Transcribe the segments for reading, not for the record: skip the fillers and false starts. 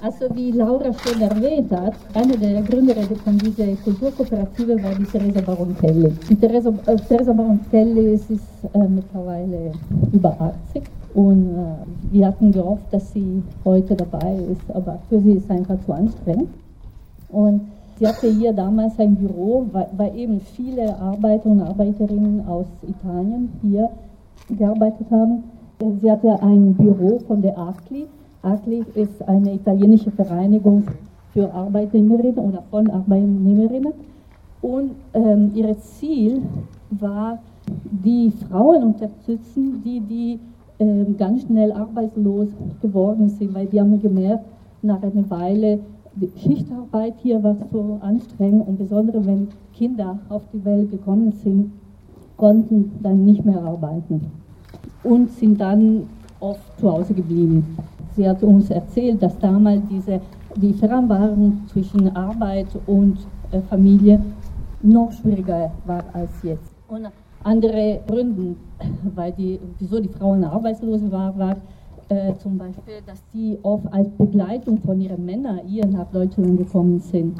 Also wie Laura schon erwähnt hat, eine der Gründerinnen von dieser Kulturkooperative war die Teresa Baroncelli. Die Teresa Baroncelli ist mittlerweile über 80 und wir hatten gehofft, dass sie heute dabei ist, aber für sie ist es einfach zu anstrengend. Und sie hatte hier damals ein Büro, weil eben viele Arbeiter und Arbeiterinnen aus Italien hier gearbeitet haben. Sie hatte ein Büro von der ACLI. ACLI ist eine italienische Vereinigung für Arbeitnehmerinnen oder von Arbeitnehmerinnen. Und ihr Ziel war, die Frauen unterstützen, die ganz schnell arbeitslos geworden sind, weil die haben gemerkt, nach einer Weile, die Schichtarbeit hier war so anstrengend und besonders wenn Kinder auf die Welt gekommen sind, konnten dann nicht mehr arbeiten und sind dann oft zu Hause geblieben. Sie hat uns erzählt, dass damals die Vereinbarung zwischen Arbeit und Familie noch schwieriger war als jetzt. Und andere Gründe, wieso die Frauen arbeitslos waren, war zum Beispiel, dass die oft als Begleitung von ihren Männern hier nach Deutschland gekommen sind.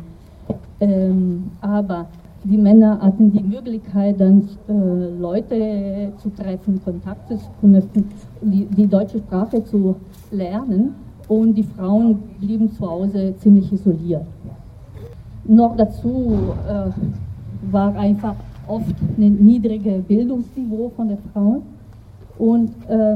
Aber die Männer hatten die Möglichkeit, dann Leute zu treffen, Kontakte zu knüpfen, die deutsche Sprache zu lernen und die Frauen blieben zu Hause ziemlich isoliert. Noch dazu war einfach oft ein niedriges Bildungsniveau von den Frauen und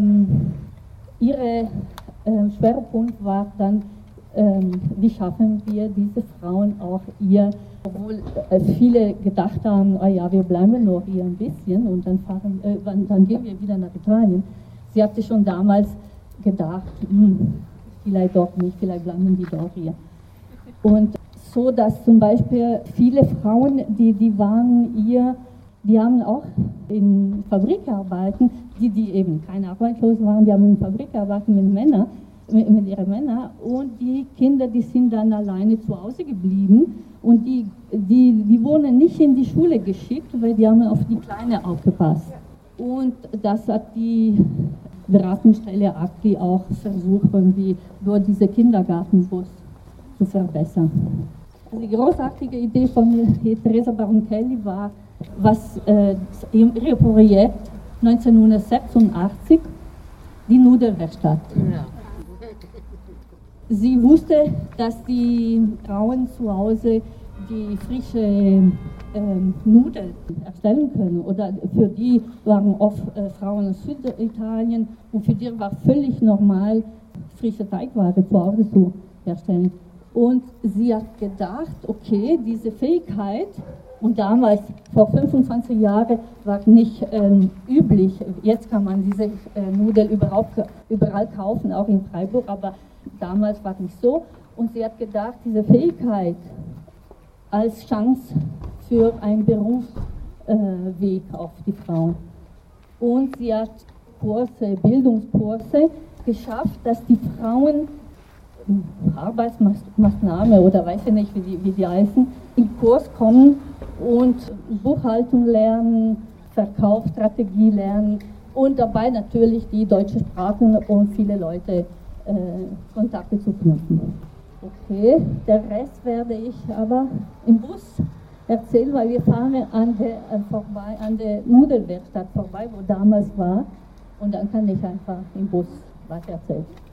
ihr Schwerpunkt war dann, wie schaffen wir diese Frauen auch hier, obwohl viele gedacht haben, oh ja, wir bleiben noch hier ein bisschen und dann gehen wir wieder nach Italien. Sie hatte schon damals gedacht, vielleicht doch nicht, vielleicht bleiben die doch hier. Und so, dass zum Beispiel viele Frauen, die waren hier, die haben auch in Fabrik gearbeitet, die eben keine Arbeitslosen waren, die haben in Fabrik gearbeitet mit ihren Männern und die Kinder, die sind dann alleine zu Hause geblieben und die wurden nicht in die Schule geschickt, weil die haben auf die Kleine aufgepasst. Und das hat die Beratungsstelle ACLI auch versucht, irgendwie durch diese Kindergartenbus zu verbessern. Also die großartige Idee von Teresa Baroncelli war, was ihr Projekt 1986, die Nudelwerkstatt. Ja. Sie wusste, dass die Frauen zu Hause die frische Nudeln erstellen können. Oder für die waren oft Frauen aus Süditalien und für die war völlig normal, frische Teigware zu Hause zu herstellen. Und sie hat gedacht, okay, diese Fähigkeit, und damals, vor 25 Jahren, war nicht üblich, jetzt kann man diese Nudeln überall kaufen, auch in Freiburg, aber damals war es nicht so. Und sie hat gedacht, diese Fähigkeit als Chance für einen Berufsweg auf die Frauen. Und sie hat Bildungskurse geschafft, dass die Frauen Arbeitsmaßnahme oder weiß ich nicht, wie die heißen, in Kurs kommen und Buchhaltung lernen, Verkaufsstrategie lernen und dabei natürlich die deutsche Sprache und viele Leute Kontakte zu knüpfen. Okay, der Rest werde ich aber im Bus erzählen, weil wir fahren an der Nudelwerkstatt vorbei, wo damals war und dann kann ich einfach im Bus was erzählen.